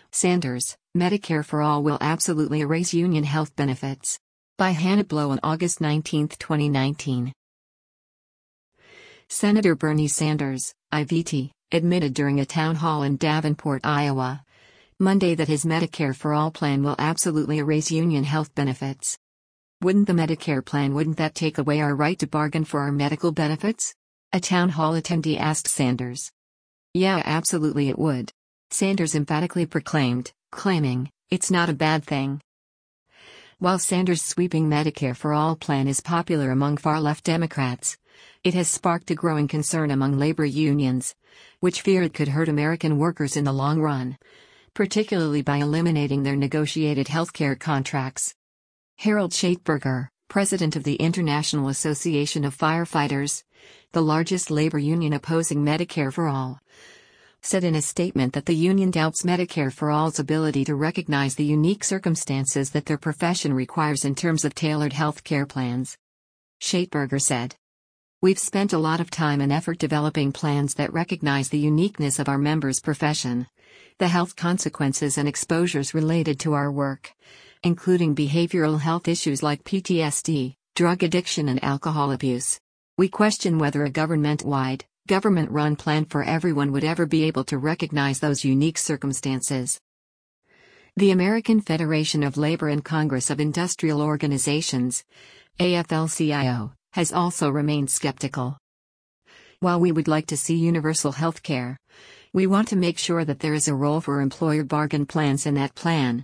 Sanders, Medicare for All will absolutely erase union health benefits. By Hannah Blow on August 19, 2019. Senator Bernie Sanders, IVT, admitted during a town hall in Davenport, Iowa, Monday that his Medicare for All plan will absolutely erase union health benefits. Wouldn't that take away our right to bargain for our medical benefits? A town hall attendee asked Sanders. Yeah, absolutely it would. Sanders emphatically proclaimed, claiming, it's not a bad thing. While Sanders' sweeping Medicare for All plan is popular among far-left Democrats, it has sparked a growing concern among labor unions, which fear it could hurt American workers in the long run, particularly by eliminating their negotiated healthcare contracts. Harold Schaitberger, president of the International Association of Firefighters, the largest labor union opposing Medicare for All, said in a statement that the union doubts Medicare for All's ability to recognize the unique circumstances that their profession requires in terms of tailored health care plans. Schaitberger said, "We've spent a lot of time and effort developing plans that recognize the uniqueness of our members' profession, the health consequences and exposures related to our work, including behavioral health issues like PTSD, drug addiction and alcohol abuse. We question whether a government-wide, government-run plan for everyone would ever be able to recognize those unique circumstances." The American Federation of Labor and Congress of Industrial Organizations, AFL-CIO, has also remained skeptical. While we would like to see universal health care, we want to make sure that there is a role for employer bargain plans in that plan,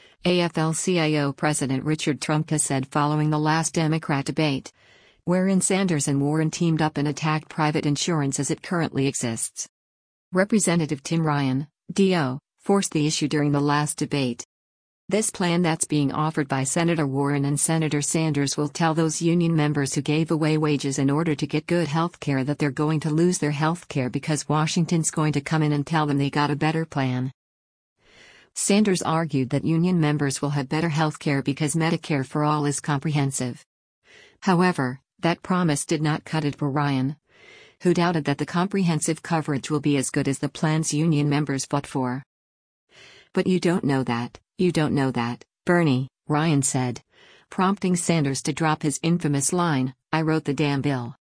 AFL-CIO President Richard Trumka said following the last Democrat debate, wherein Sanders and Warren teamed up and attacked private insurance as it currently exists. Representative Tim Ryan, DO, forced the issue during the last debate. This plan that's being offered by Senator Warren and Senator Sanders will tell those union members who gave away wages in order to get good health care that they're going to lose their health care because Washington's going to come in and tell them they got a better plan. Sanders argued that union members will have better health care because Medicare for All is comprehensive. However, that promise did not cut it for Ryan, who doubted that the comprehensive coverage will be as good as the plan's union members fought for. But you don't know that, Bernie, Ryan said, prompting Sanders to drop his infamous line, "I wrote the damn bill."